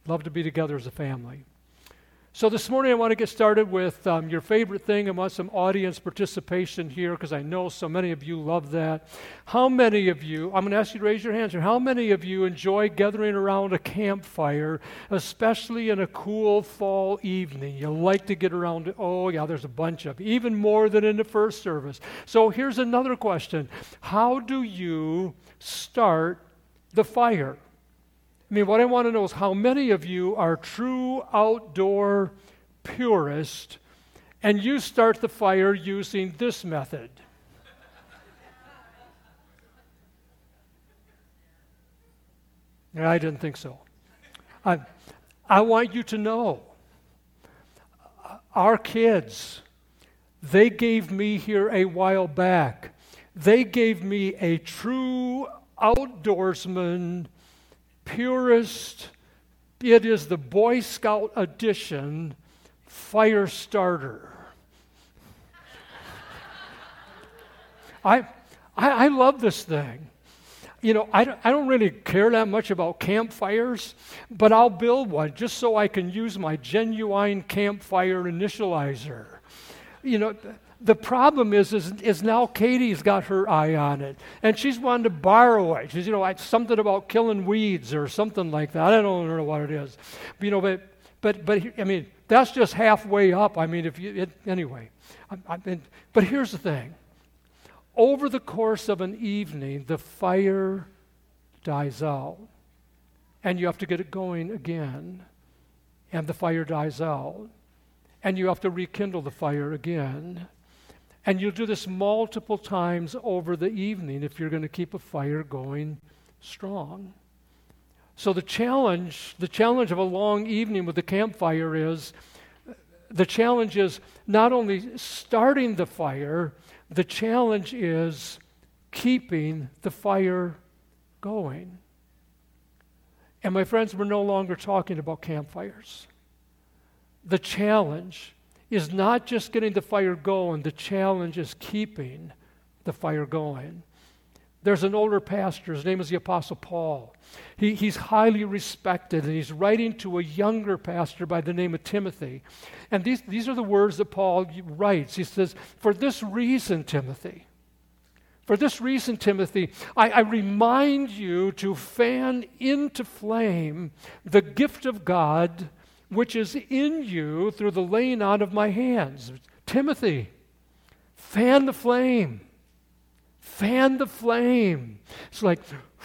Love to be together as a family. So this morning I want to get started with your favorite thing. I want some audience participation here because I know so many of you love that. How many of you, I'm going to ask you to raise your hands here, how many of you enjoy gathering around a campfire, especially in a cool fall evening? You like to get around it. Oh yeah, there's a bunch of you, even more than in the first service. So here's another question. How do you start the fire? I mean, what I want to know is how many of you are true outdoor purists and you start the fire using this method? I didn't think so. I want you to know, our kids, they gave me here a while back, they gave me a true outdoorsman purist. It is the Boy Scout edition fire starter. I love this thing. You know, I don't really care that much about campfires, but I'll build one just so I can use my genuine campfire initializer. You know, the problem is now Katie's got her eye on it, and she's wanting to borrow it. She's, something about killing weeds or something like that. I don't know what it is, but I mean, that's just halfway up. I mean, anyway. But here's the thing: over the course of an evening, the fire dies out, and you have to get it going again, and the fire dies out, and you have to rekindle the fire again. And you'll do this multiple times over the evening if you're going to keep a fire going strong. So the challenge of a long evening with the campfire is not only starting the fire, the challenge is keeping the fire going. And my friends, we're no longer talking about campfires. The challenge is not just getting the fire going, the challenge is keeping the fire going. There's an older pastor, his name is the Apostle Paul. He's highly respected, and he's writing to a younger pastor by the name of Timothy. And these are the words that Paul writes. He says, for this reason, Timothy, I remind you to fan into flame the gift of God which is in you through the laying on of my hands. Timothy, fan the flame. Fan the flame. It's like,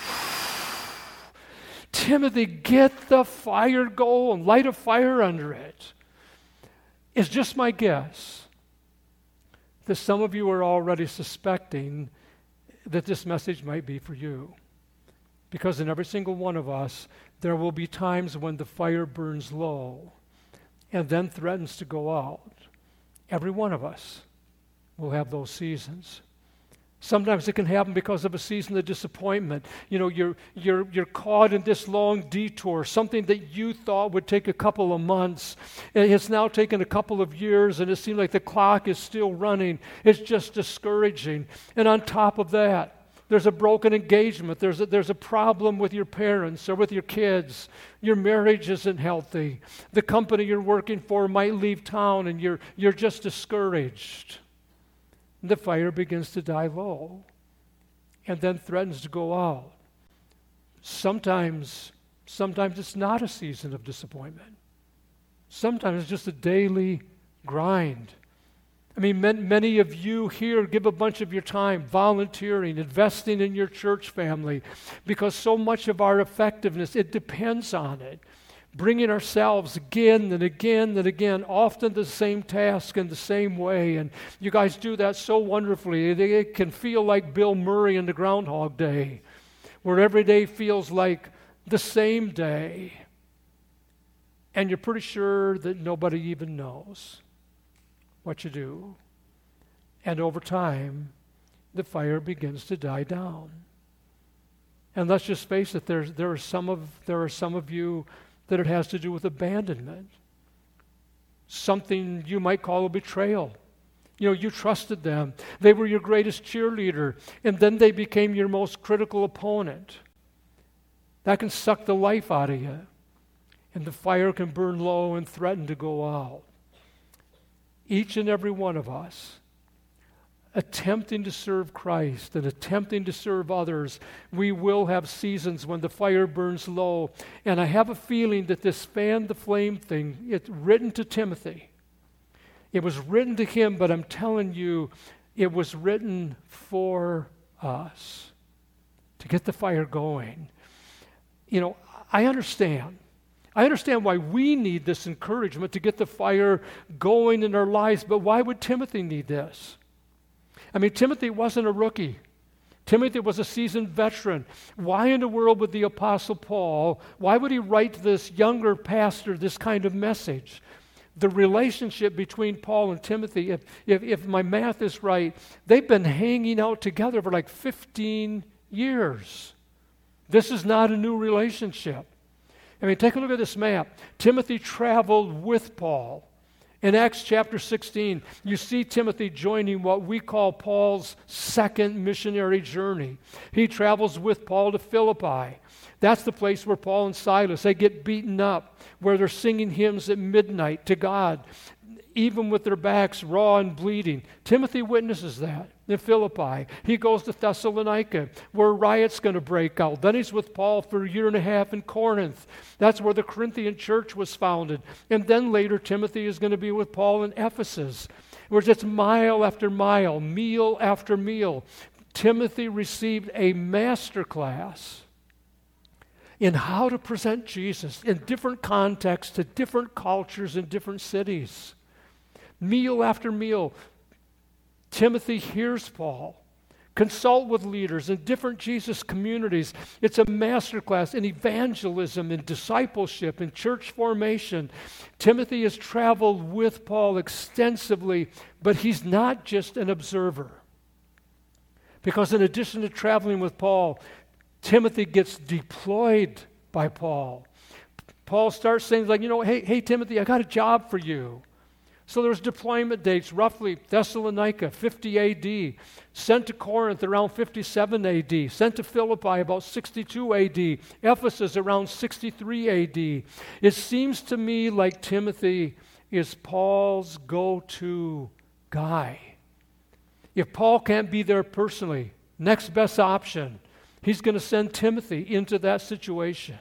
Timothy, get the fire going. Light a fire under it. It's just my guess that some of you are already suspecting that this message might be for you. Because in every single one of us, there will be times when the fire burns low and then threatens to go out. Every one of us will have those seasons. Sometimes it can happen because of a season of disappointment. You know, you're caught in this long detour, something that you thought would take a couple of months, and it's now taken a couple of years, and it seems like the clock is still running. It's just discouraging. And on top of that, there's a broken engagement. There's a problem with your parents or with your kids. Your marriage isn't healthy. The company you're working for might leave town, and you're just discouraged. The fire begins to die low and then threatens to go out. Sometimes it's not a season of disappointment. Sometimes it's just a daily grind. I mean, many of you here give a bunch of your time volunteering, investing in your church family, because so much of our effectiveness, it depends on it. Bringing ourselves again and again and again, often the same task in the same way. And you guys do that so wonderfully. It can feel like Bill Murray in the Groundhog Day, where every day feels like the same day. And you're pretty sure that nobody even knows what you do. And over time, the fire begins to die down. And let's just face it, there are some of you that it has to do with abandonment. Something you might call a betrayal. You know, you trusted them. They were your greatest cheerleader, and then they became your most critical opponent. That can suck the life out of you. and the fire can burn low and threaten to go out. Each and every one of us, attempting to serve Christ and attempting to serve others, we will have seasons when the fire burns low. And I have a feeling that this fan the flame thing, it's written to Timothy. It was written to him, but I'm telling you, it was written for us to get the fire going. You know, I understand why we need this encouragement to get the fire going in our lives, but why would Timothy need this? I mean, Timothy wasn't a rookie. Timothy was a seasoned veteran. Why in the world would the Apostle Paul, why would he write to this younger pastor this kind of message? The relationship between Paul and Timothy, if my math is right, they've been hanging out together for like 15 years. This is not a new relationship. I mean, take a look at this map. Timothy traveled with Paul. In Acts chapter 16, you see Timothy joining what we call Paul's second missionary journey. He travels with Paul to Philippi. That's the place where Paul and Silas, they get beaten up, where they're singing hymns at midnight to God, even with their backs raw and bleeding. Timothy witnesses that in Philippi. He goes to Thessalonica, where riot's going to break out. Then he's with Paul for a year and a half in Corinth. That's where the Corinthian church was founded. And then later, Timothy is going to be with Paul in Ephesus, where it's mile after mile, meal after meal. Timothy received a master class in how to present Jesus in different contexts to different cultures in different cities. Meal after meal, Timothy hears Paul, consult with leaders in different Jesus communities. It's a masterclass in evangelism, in discipleship, in church formation. Timothy has traveled with Paul extensively, but he's not just an observer. Because in addition to traveling with Paul, Timothy gets deployed by Paul. Paul starts saying like, hey Timothy, I got a job for you. So there's deployment dates, roughly Thessalonica, 50 A.D., sent to Corinth around 57 A.D., sent to Philippi about 62 A.D., Ephesus around 63 A.D. It seems to me like Timothy is Paul's go-to guy. If Paul can't be there personally, next best option, he's going to send Timothy into that situation.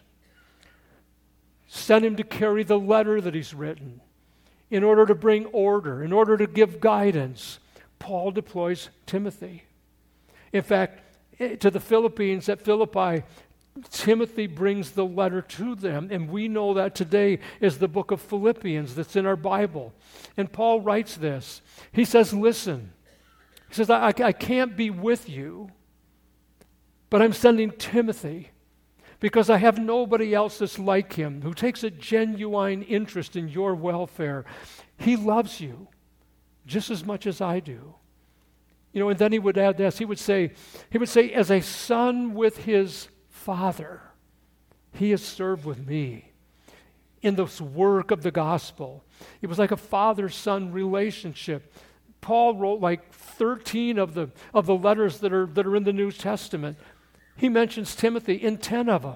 Send him to carry the letter that he's written. In order to bring order, in order to give guidance, Paul deploys Timothy. In fact, to the Philippines at Philippi, Timothy brings the letter to them, and we know that today is the book of Philippians that's in our Bible. And Paul writes this. He says, listen, he says, I can't be with you, but I'm sending Timothy because I have nobody else that's like him, who takes a genuine interest in your welfare. He loves you just as much as I do. And then he would add this. He would say, as a son with his father, he has served with me in this work of the gospel. It was like a father-son relationship. Paul wrote like 13 of the letters that are in the New Testament. He mentions Timothy in 10 of them.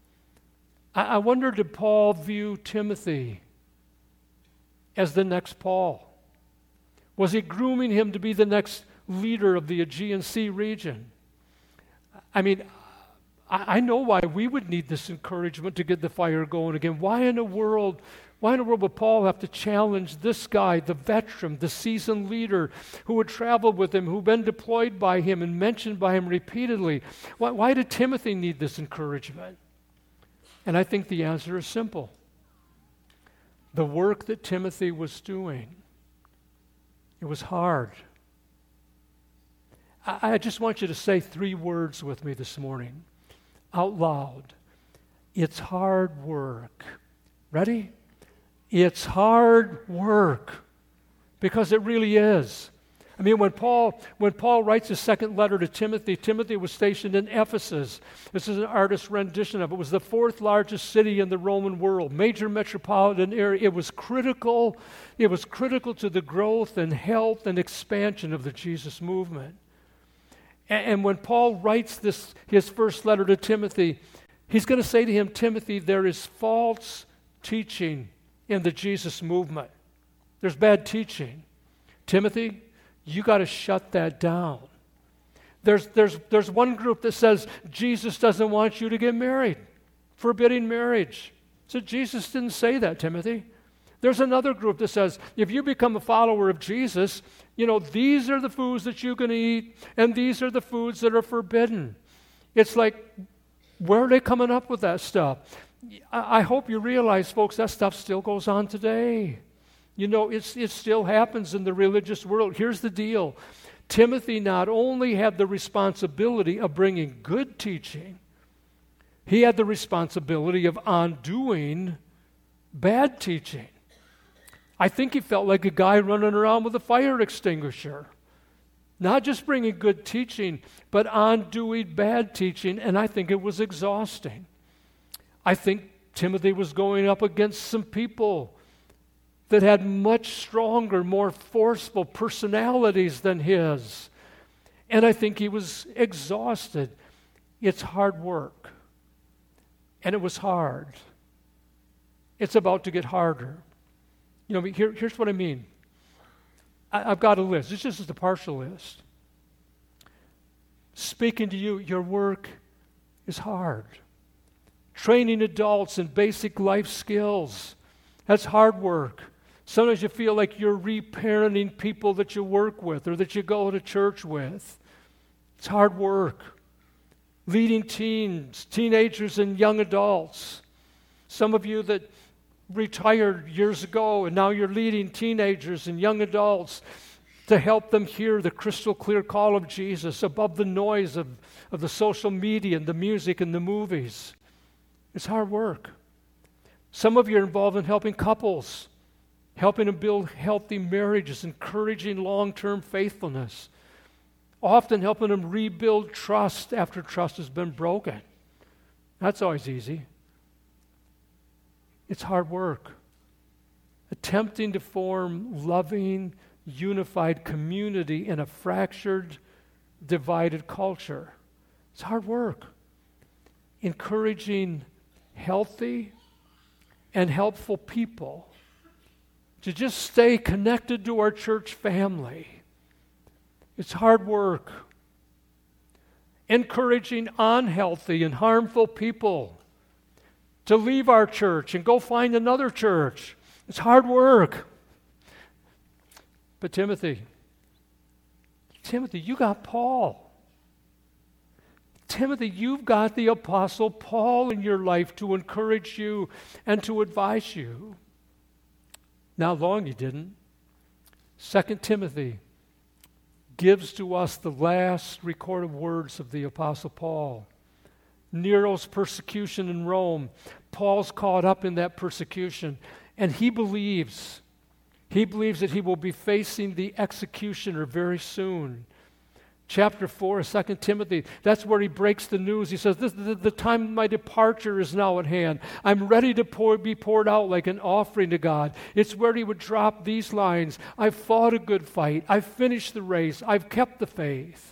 I wonder, did Paul view Timothy as the next Paul? Was he grooming him to be the next leader of the Aegean Sea region? I mean, I know why we would need this encouragement to get the fire going again. Why in the world would Paul have to challenge this guy, the veteran, the seasoned leader who had traveled with him, who'd been deployed by him and mentioned by him repeatedly? Why did Timothy need this encouragement? And I think the answer is simple. The work that Timothy was doing, it was hard. I just want you to say 3 words with me this morning, out loud. It's hard work. Ready? It's hard work, because it really is. I mean, when Paul writes his second letter to Timothy, Timothy was stationed in Ephesus. This is an artist's rendition of it. It was the 4th largest city in the Roman world, major metropolitan area. It was critical to the growth and health and expansion of the Jesus movement. And when Paul writes his first letter to Timothy, he's going to say to him, Timothy, there is false teaching in the Jesus movement. There's bad teaching. Timothy, you got to shut that down. There's one group that says Jesus doesn't want you to get married, forbidding marriage. So Jesus didn't say that, Timothy. There's another group that says if you become a follower of Jesus, these are the foods that you can eat, and these are the foods that are forbidden. It's like, where are they coming up with that stuff? I hope you realize, folks, that stuff still goes on today. It still happens in the religious world. Here's the deal. Timothy not only had the responsibility of bringing good teaching, he had the responsibility of undoing bad teaching. I think he felt like a guy running around with a fire extinguisher. Not just bringing good teaching, but undoing bad teaching, and I think it was exhausting. I think Timothy was going up against some people that had much stronger, more forceful personalities than his. And I think he was exhausted. It's hard work. And it was hard. It's about to get harder. Here's what I mean. I've got a list. This just is a partial list. Speaking to you, your work is hard. Training adults in basic life skills, that's hard work. Sometimes you feel like you're reparenting people that you work with or that you go to church with. It's hard work. Leading teens, teenagers, and young adults. Some of you that retired years ago and now you're leading teenagers and young adults to help them hear the crystal clear call of Jesus above the noise of the social media and the music and the movies. It's hard work. Some of you are involved in helping couples, helping them build healthy marriages, encouraging long-term faithfulness, often helping them rebuild trust after trust has been broken. That's always easy. It's hard work. Attempting to form loving, unified community in a fractured, divided culture. It's hard work. Encouraging healthy and helpful people to just stay connected to our church family. It's hard work. Encouraging unhealthy and harmful people to leave our church and go find another church. It's hard work. But Timothy, you got Paul. Timothy, you've got the Apostle Paul in your life to encourage you and to advise you. Not long you didn't. 2 Timothy gives to us the last recorded words of the Apostle Paul. Nero's persecution in Rome. Paul's caught up in that persecution, and he believes that he will be facing the executioner very soon. Chapter 4 of 2 Timothy, that's where he breaks the news. He says, the time of my departure is now at hand. I'm ready to be poured out like an offering to God. It's where he would drop these lines. I've fought a good fight. I've finished the race. I've kept the faith.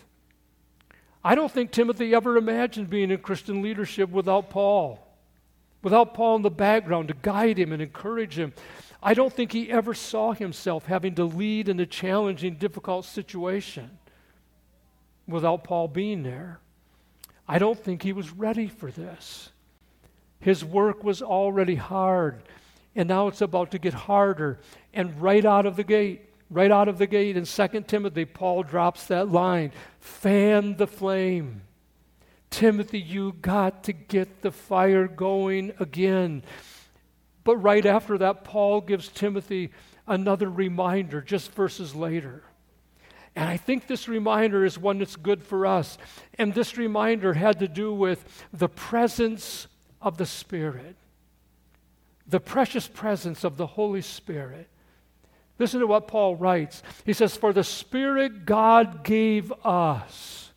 I don't think Timothy ever imagined being in Christian leadership without Paul. Without Paul in the background to guide him and encourage him. I don't think he ever saw himself having to lead in a challenging, difficult situation without Paul being there. I don't think he was ready for this. His work was already hard, and now it's about to get harder. And right out of the gate in 2 Timothy, Paul drops that line, fan the flame. Timothy, you got to get the fire going again. But right after that, Paul gives Timothy another reminder just verses later. And I think this reminder is one that's good for us. And this reminder had to do with the presence of the Spirit, the precious presence of the Holy Spirit. Listen to what Paul writes. He says, for the Spirit God gave us.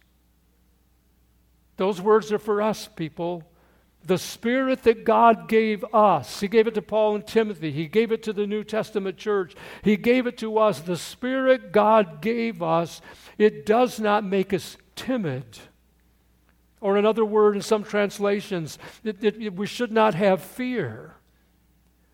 Those words are for us, people. The Spirit that God gave us. He gave it to Paul and Timothy. He gave it to the New Testament church. He gave it to us. The Spirit God gave us, it does not make us timid. Or another word in some translations, we should not have fear.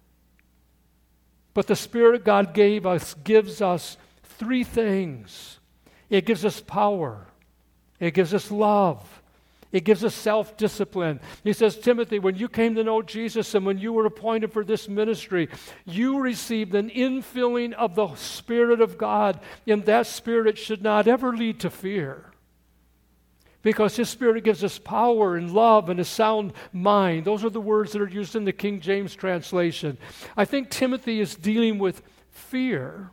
But the Spirit God gives us three things. It gives us power. It gives us love. It gives us self-discipline. He says, Timothy, when you came to know Jesus and when you were appointed for this ministry, you received an infilling of the Spirit of God, and that Spirit should not ever lead to fear. Because His Spirit gives us power and love and a sound mind. Those are the words that are used in the King James translation. I think Timothy is dealing with fear.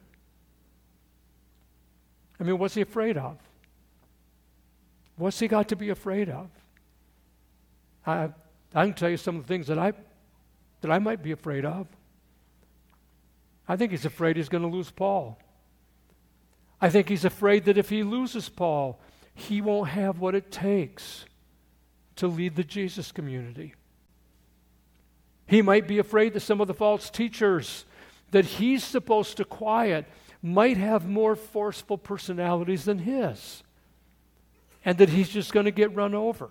I mean, what's he afraid of? What's he got to be afraid of? I can tell you some of the things that I might be afraid of. I think he's afraid he's going to lose Paul. I think he's afraid that if he loses Paul, he won't have what it takes to lead the Jesus community. He might be afraid that some of the false teachers that he's supposed to quiet might have more forceful personalities than his, and that he's just going to get run over.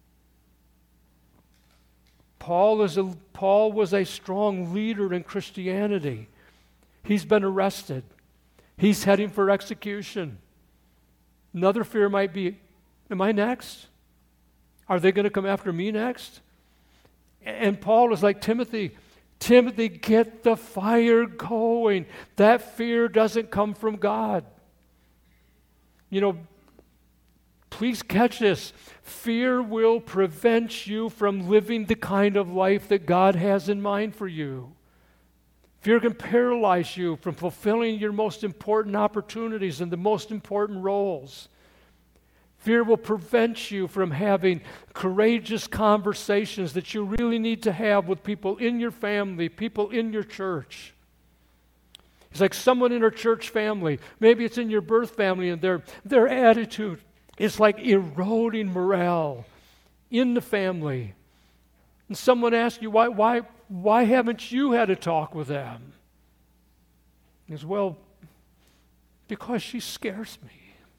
Paul was a strong leader in Christianity. He's been arrested. He's heading for execution. Another fear might be, am I next? Are they going to come after me next? And Paul is like, Timothy, get the fire going. That fear doesn't come from God. You know, please catch this. Fear will prevent you from living the kind of life that God has in mind for you. Fear can paralyze you from fulfilling your most important opportunities and the most important roles. Fear will prevent you from having courageous conversations that you really need to have with people in your family, people in your church. It's like someone in our church family, maybe it's in your birth family, and their attitude is like eroding morale in the family. And someone asks you, why haven't you had a talk with them? He says, well, because she scares me.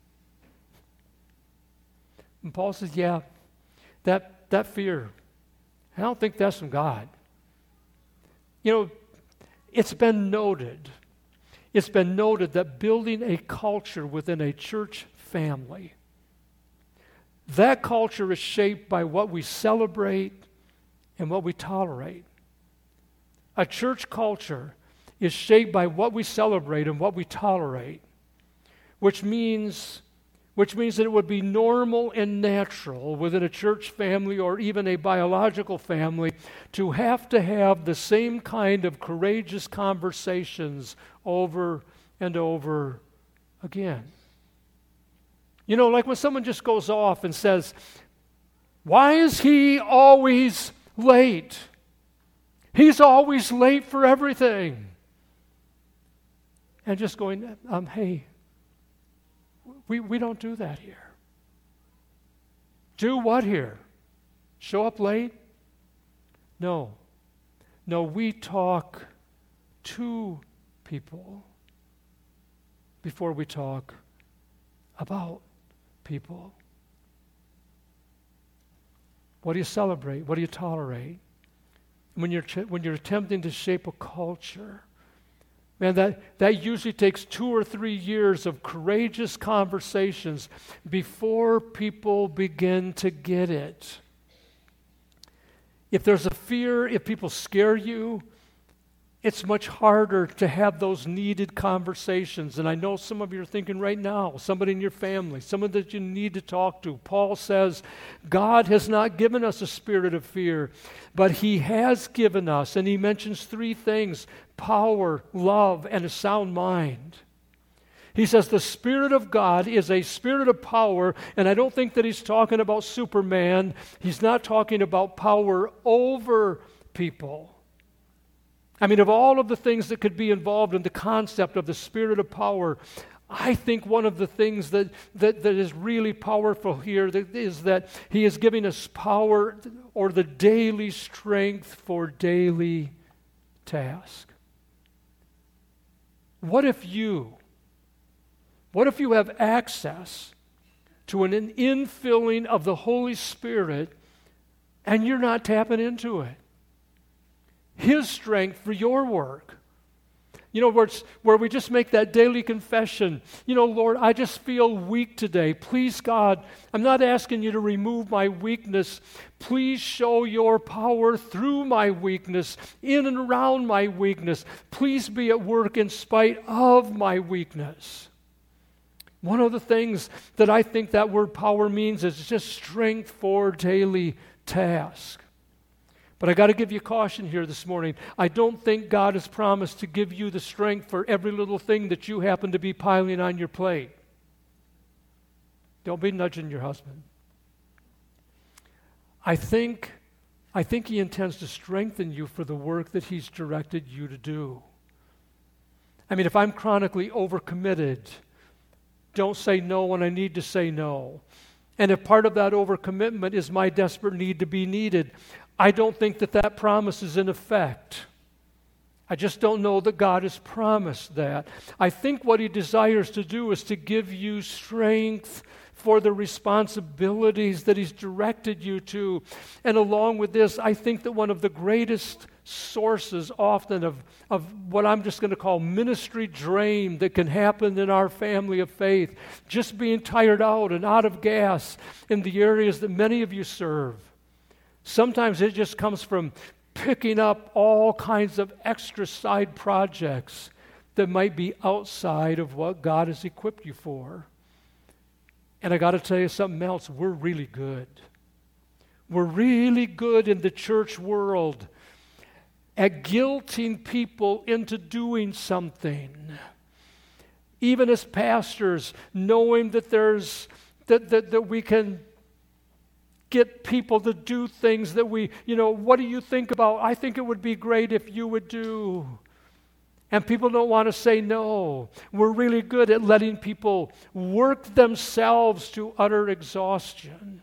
And Paul says, yeah, that fear, I don't think that's from God. You know, it's been noted that building a culture within a church family, that culture is shaped by what we celebrate and what we tolerate. A church culture is shaped by what we celebrate and what we tolerate, which means that it would be normal and natural within a church family or even a biological family to have the same kind of courageous conversations over and over again. You know, like when someone just goes off and says, why is he always late? He's always late for everything. And just going, hey, we don't do that here. Do what here? Show up late? No, we talk to people before we talk about people. What do you celebrate? What do you tolerate? When you're attempting to shape a culture, man, that usually takes 2 or 3 years of courageous conversations before people begin to get it. If there's a fear, if people scare you, it's much harder to have those needed conversations. And I know some of you are thinking right now, somebody in your family, someone that you need to talk to. Paul says, God has not given us a spirit of fear, but He has given us, and he mentions 3 things, power, love, and a sound mind. He says the Spirit of God is a spirit of power, and I don't think that he's talking about Superman. He's not talking about power over people. I mean, of all of the things that could be involved in the concept of the spirit of power, I think one of the things that is really powerful here is that He is giving us power or the daily strength for daily task. What if you have access to an infilling of the Holy Spirit and you're not tapping into it? His strength for your work. where we just make that daily confession. Lord, I just feel weak today. Please, God, I'm not asking you to remove my weakness. Please show your power through my weakness, in and around my weakness. Please be at work in spite of my weakness. One of the things that I think that word power means is just strength for daily task. But I got to give you caution here this morning. I don't think God has promised to give you the strength for every little thing that you happen to be piling on your plate. Don't be nudging your husband. I think he intends to strengthen you for the work that he's directed you to do. I mean, if I'm chronically overcommitted, don't say no when I need to say no. And if part of that overcommitment is my desperate need to be needed, I don't think that promise is in effect. I just don't know that God has promised that. I think what he desires to do is to give you strength for the responsibilities that he's directed you to. And along with this, I think that one of the greatest sources often of what I'm just going to call ministry drain that can happen in our family of faith, just being tired out and out of gas in the areas that many of you serve. Sometimes it just comes from picking up all kinds of extra side projects that might be outside of what God has equipped you for. And I got to tell you something else. We're really good. We're really good in the church world at guilting people into doing something. Even as pastors, knowing that that we can get people to do things that what do you think about? I think it would be great if you would do. And people don't want to say no. We're really good at letting people work themselves to utter exhaustion.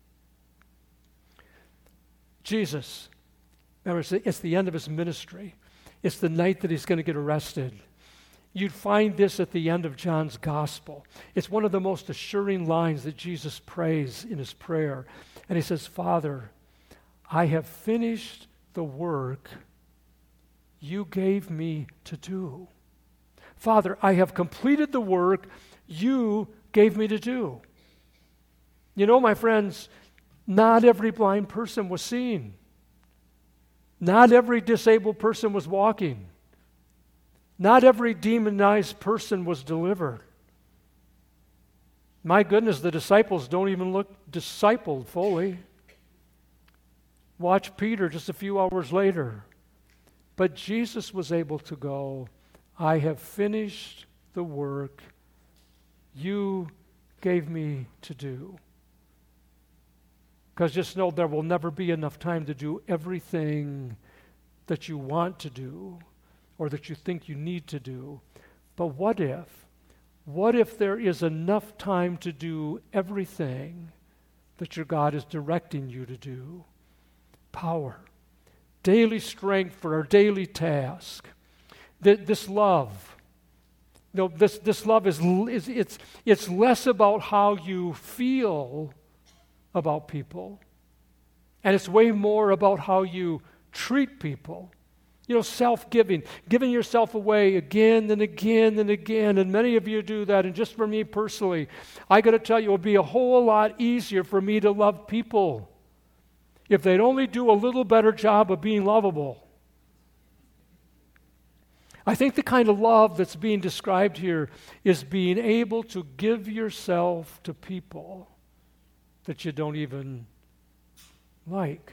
Jesus, remember, it's the end of his ministry. It's the night that he's going to get arrested. You'd find this at the end of John's gospel. It's one of the most assuring lines that Jesus prays in his prayer. And he says, Father, I have finished the work you gave me to do. Father, I have completed the work you gave me to do. My friends, not every blind person was seen. Not every disabled person was walking. Not every demonized person was delivered. My goodness, the disciples don't even look discipled fully. Watch Peter just a few hours later. But Jesus was able to go, I have finished the work you gave me to do. Because just know there will never be enough time to do everything that you want to do or that you think you need to do. But what if there is enough time to do everything that your God is directing you to do? Power. Daily strength for our daily task. This love. This love it's less about how you feel about people, and it's way more about how you treat people. Self-giving, giving yourself away again and again and again, and many of you do that. And just for me personally, I got to tell you, it would be a whole lot easier for me to love people if they'd only do a little better job of being lovable. I think the kind of love that's being described here is being able to give yourself to people that you don't even like.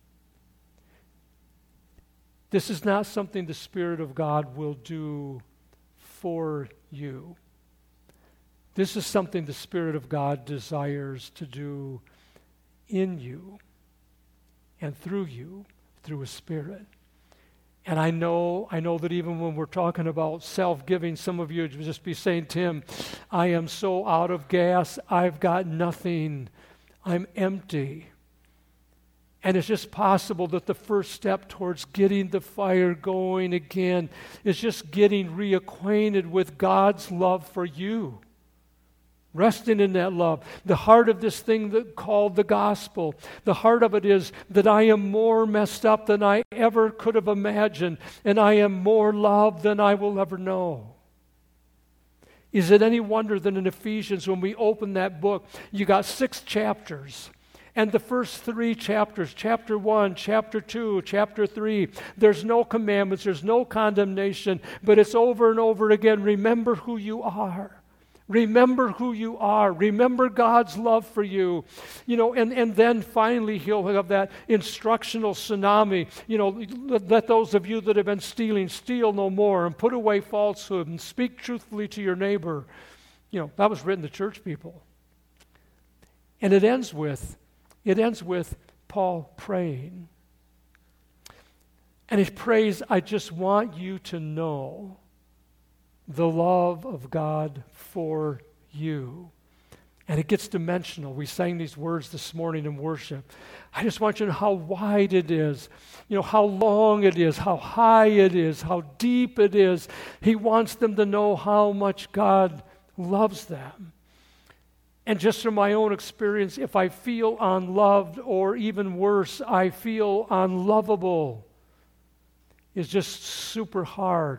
This is not something the Spirit of God will do for you. This is something the Spirit of God desires to do in you and through you, through His Spirit. And I know that even when we're talking about self-giving, some of you would just be saying, Tim, I am so out of gas, I've got nothing, I'm empty. And it's just possible that the first step towards getting the fire going again is just getting reacquainted with God's love for you. resting in that love. The heart of this thing that called the gospel, the heart of it is that I am more messed up than I ever could have imagined, and I am more loved than I will ever know. Is it any wonder that in Ephesians, when we open that book, you got 6 chapters. And the first 3 chapters, chapter 1, chapter 2, chapter 3, there's no commandments, there's no condemnation, but it's over and over again. Remember who you are. Remember who you are. Remember God's love for you. And then finally he'll have that instructional tsunami. Let those of you that have been stealing, steal no more, and put away falsehood, and speak truthfully to your neighbor. That was written to church people. And it ends with Paul praying. And he prays, I just want you to know the love of God for you. And it gets dimensional. We sang these words this morning in worship. I just want you to know how wide it is, how long it is, how high it is, how deep it is. He wants them to know how much God loves them. And just from my own experience, if I feel unloved, or even worse, I feel unlovable, it's just super hard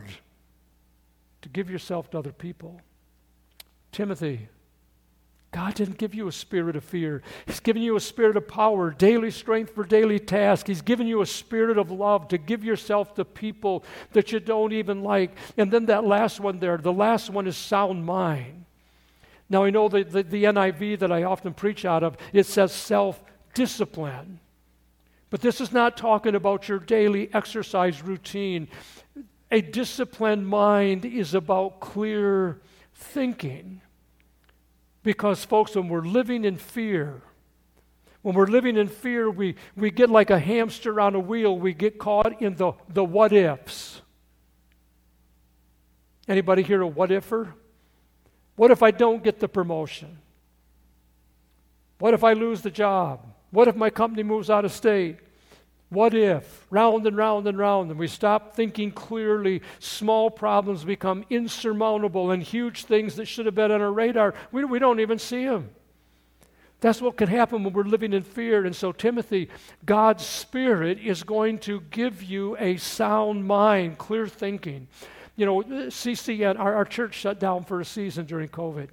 to give yourself to other people. Timothy, God didn't give you a spirit of fear. He's given you a spirit of power, daily strength for daily tasks. He's given you a spirit of love to give yourself to people that you don't even like. And then that last one there, the last one is sound mind. Now, I know the NIV that I often preach out of, it says self-discipline. But this is not talking about your daily exercise routine. A disciplined mind is about clear thinking. Because, folks, when we're living in fear, we get like a hamster on a wheel. We get caught in the what-ifs. Anybody here a what-iffer? What if I don't get the promotion? What if I lose the job? What if my company moves out of state? What if? Round and round and round. And we stop thinking clearly. Small problems become insurmountable, and huge things that should have been on our radar, we don't even see them. That's what can happen when we're living in fear. And so, Timothy, God's Spirit is going to give you a sound mind, clear thinking. CCN, our church shut down for a season during COVID.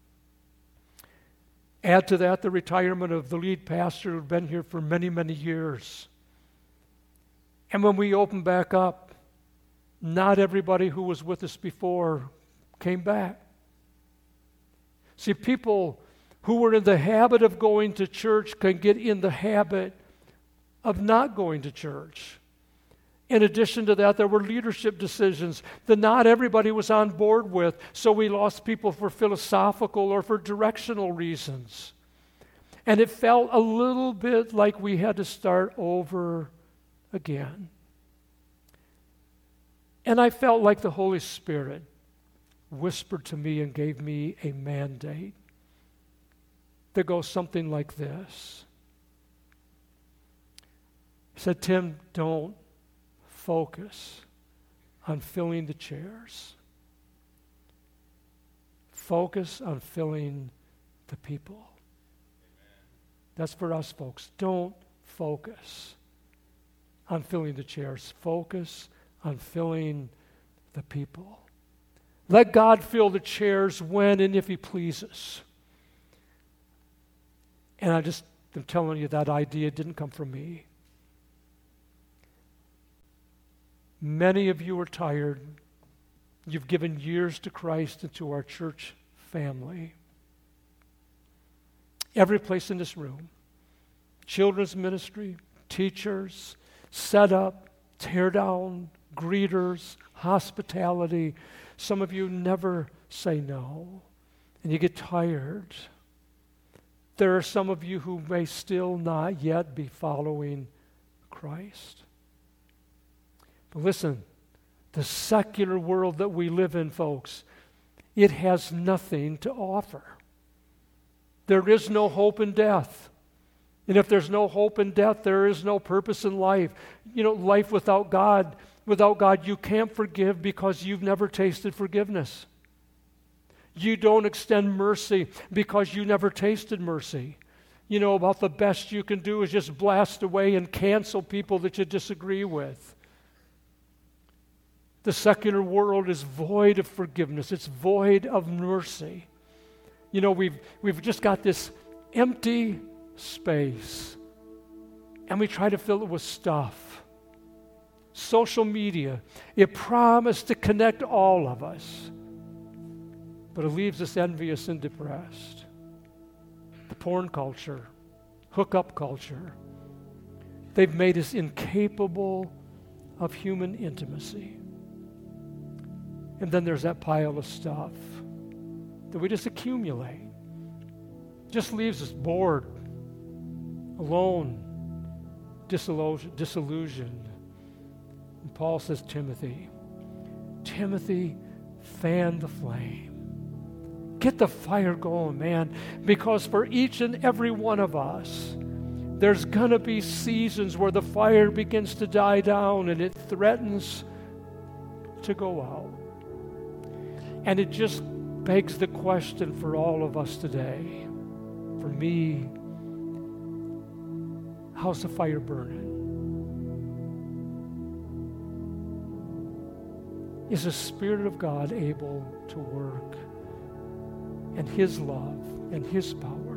Add to that the retirement of the lead pastor who had been here for many, many years. And when we opened back up, not everybody who was with us before came back. See, people who were in the habit of going to church can get in the habit of not going to church. In addition to that, there were leadership decisions that not everybody was on board with, so we lost people for philosophical or for directional reasons. And it felt a little bit like we had to start over again. And I felt like the Holy Spirit whispered to me and gave me a mandate that goes something like this. He said, Tim, don't focus on filling the chairs. Focus on filling the people. That's for us, folks. Don't focus on filling the chairs. Focus on filling the people. Let God fill the chairs when and if He pleases. And I'm telling you, that idea didn't come from me. Many of you are tired. You've given years to Christ and to our church family. Every place in this room, children's ministry, teachers, set up, tear down, greeters, hospitality. Some of you never say no, and you get tired. There are some of you who may still not yet be following Christ. But listen, the secular world that we live in, folks, it has nothing to offer. There is no hope in death. And if there's no hope in death, there is no purpose in life. Life without God, you can't forgive because you've never tasted forgiveness. You don't extend mercy because you never tasted mercy. You know, about the best you can do is just blast away and cancel people that you disagree with. The secular world is void of forgiveness. It's void of mercy. You know, we've just got this empty space, and we try to fill it with stuff. Social media, it promised to connect all of us, but it leaves us envious and depressed. The porn culture, hookup culture, they've made us incapable of human intimacy. And then there's that pile of stuff that we just accumulate. Just leaves us bored, alone, disillusioned. And Paul says, Timothy, fan the flame. Get the fire going, man, because for each and every one of us, there's going to be seasons where the fire begins to die down and it threatens to go out. And it just begs the question for all of us today, for me, how's the fire burning? Is the Spirit of God able to work? And His love and His power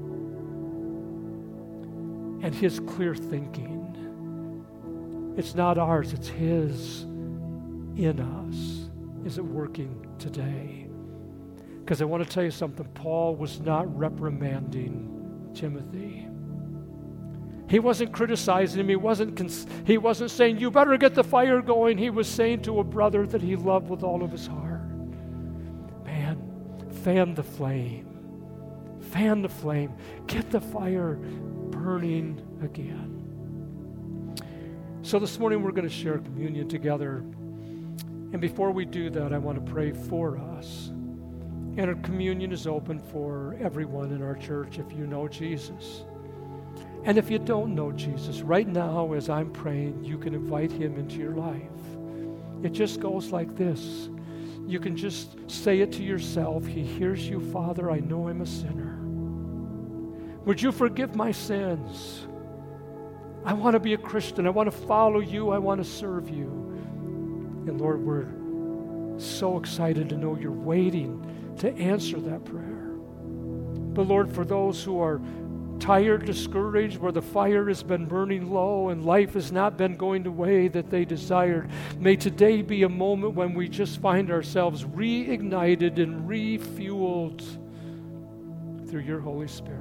and His clear thinking, it's not ours, it's His in us. Is it working today? Because I want to tell you something. Paul was not reprimanding Timothy. He wasn't criticizing him. He wasn't saying, you better get the fire going. He was saying to a brother that he loved with all of his heart, man, fan the flame. Fan the flame. Get the fire burning again. So this morning we're going to share communion together. And before we do that, I want to pray for us. And our communion is open for everyone in our church if you know Jesus. And if you don't know Jesus, right now as I'm praying, you can invite Him into your life. It just goes like this. You can just say it to yourself. He hears you, Father, I know I'm a sinner. Would you forgive my sins? I want to be a Christian. I want to follow you. I want to serve you. And Lord, we're so excited to know you're waiting to answer that prayer. But Lord, for those who are tired, discouraged, where the fire has been burning low and life has not been going the way that they desired, may today be a moment when we just find ourselves reignited and refueled through your Holy Spirit.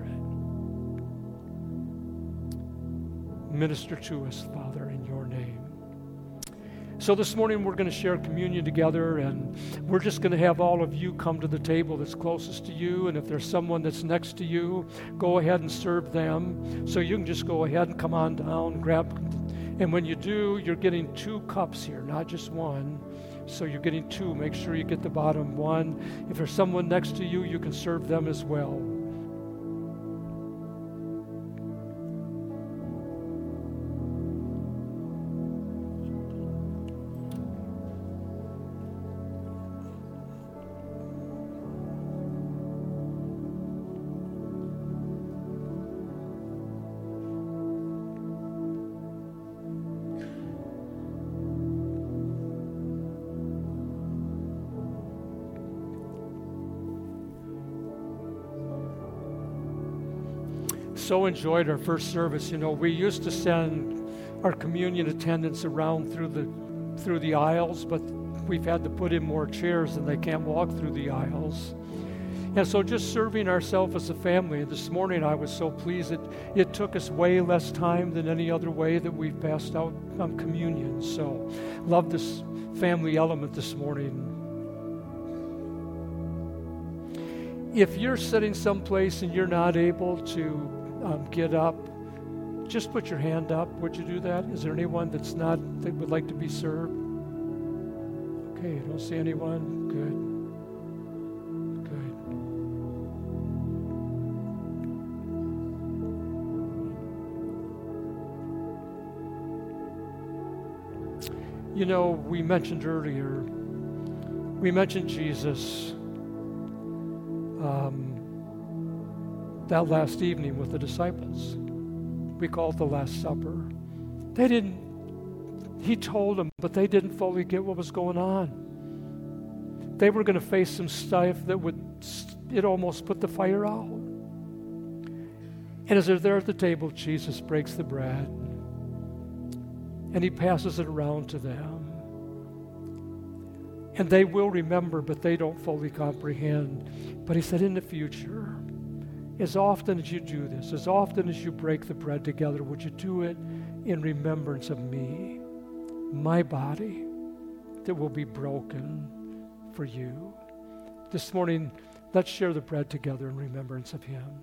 Minister to us, Father, in your name. So this morning we're going to share communion together, and we're just going to have all of you come to the table that's closest to you, and if there's someone that's next to you, go ahead and serve them. So you can just go ahead and come on down, grab, and when you do, you're getting 2 cups here, not just one. So you're getting 2. Make sure you get the bottom one. If there's someone next to you, you can serve them as well. So enjoyed our first service. You know, we used to send our communion attendants around through the aisles, but we've had to put in more chairs and they can't walk through the aisles. And so just serving ourselves as a family. And this morning I was so pleased that it took us way less time than any other way that we've passed out communion. So love this family element this morning. If you're sitting someplace and you're not able to get up, just put your hand up. Would you do that? Is there anyone that would like to be served? Okay, I don't see anyone. Good. You know, we mentioned Jesus. that last evening with the disciples. We call it the Last Supper. He told them, but they didn't fully get what was going on. They were going to face some stuff that it almost put the fire out. And as they're there at the table, Jesus breaks the bread and he passes it around to them. And they will remember, but they don't fully comprehend. But he said, in the future, as often as you do this, as often as you break the bread together, would you do it in remembrance of me, my body that will be broken for you. This morning, let's share the bread together in remembrance of him.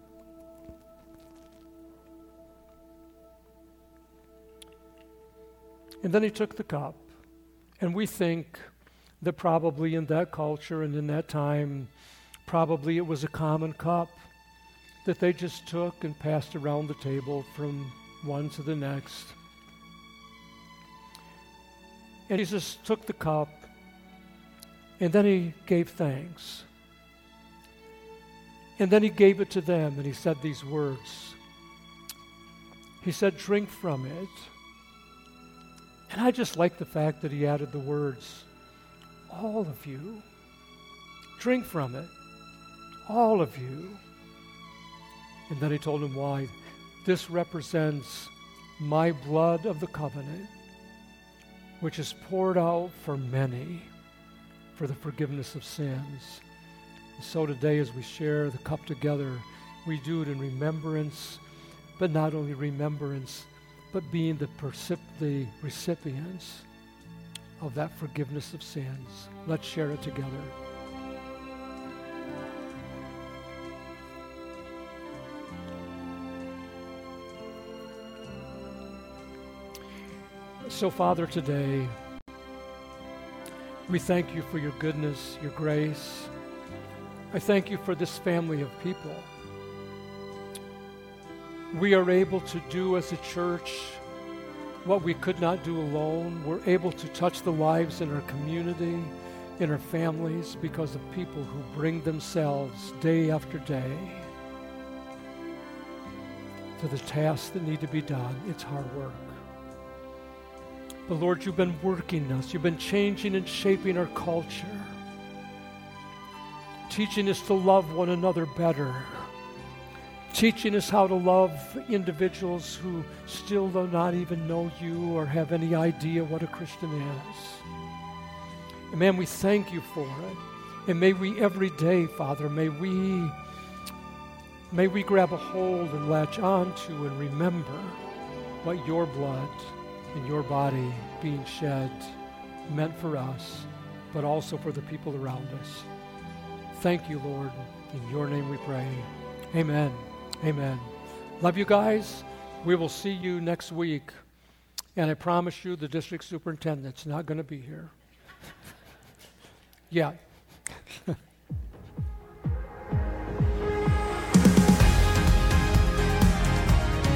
And then he took the cup, and we think that probably in that culture and in that time, probably it was a common cup that they just took and passed around the table from one to the next. And Jesus took the cup, and then he gave thanks. And then he gave it to them, and he said these words. He said, drink from it. And I just like the fact that he added the words, all of you. Drink from it. All of you. And then he told them why. This represents my blood of the covenant, which is poured out for many for the forgiveness of sins. And so today as we share the cup together, we do it in remembrance, but not only remembrance, but being the recipients of that forgiveness of sins. Let's share it together. So, Father, today, we thank you for your goodness, your grace. I thank you for this family of people. We are able to do as a church what we could not do alone. We're able to touch the lives in our community, in our families, because of people who bring themselves day after day to the tasks that need to be done. It's hard work. But Lord, you've been working us. You've been changing and shaping our culture, teaching us to love one another better, teaching us how to love individuals who still do not even know you or have any idea what a Christian is. And man, we thank you for it. And may we every day, Father, may we grab a hold and latch on to and remember what your blood and your body being shed meant for us, but also for the people around us. Thank you, Lord. In your name we pray. Amen. Amen. Love you guys. We will see you next week. And I promise you the district superintendent's not going to be here. Yeah.